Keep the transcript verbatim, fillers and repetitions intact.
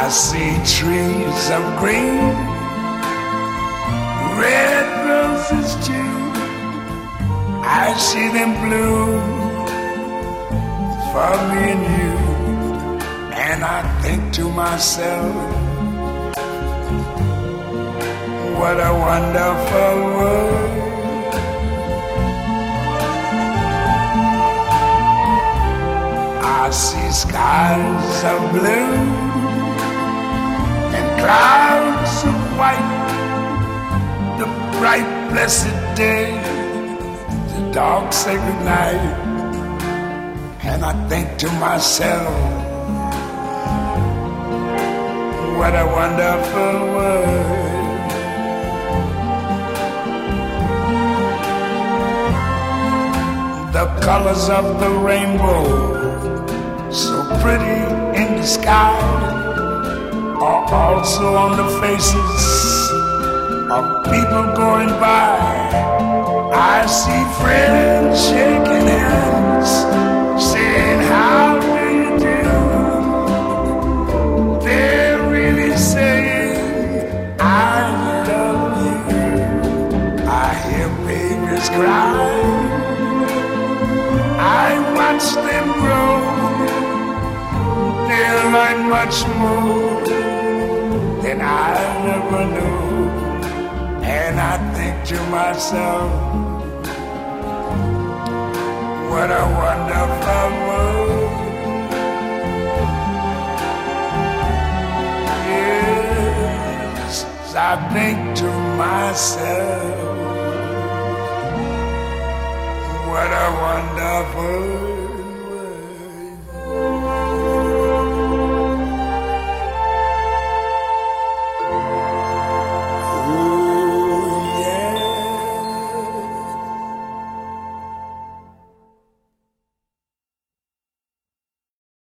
I see trees of green, red roses too. I see them bloom for me and you. And I think to myself, what a wonderful world. I see skies of blue and clouds of white, the bright blessed day, the dark sacred night. And I think to myself, what a wonderful world. The colors of the rainbow, so pretty in the sky, are also on the faces of people going by. I see friends shaking hands, saying, how do you do? They're really saying, I love you. I hear babies cry, I watch them grow. They'll learn much more than I ever knew. And I think to myself, what a wonderful world. Yes, I think to myself, what a wonderful world.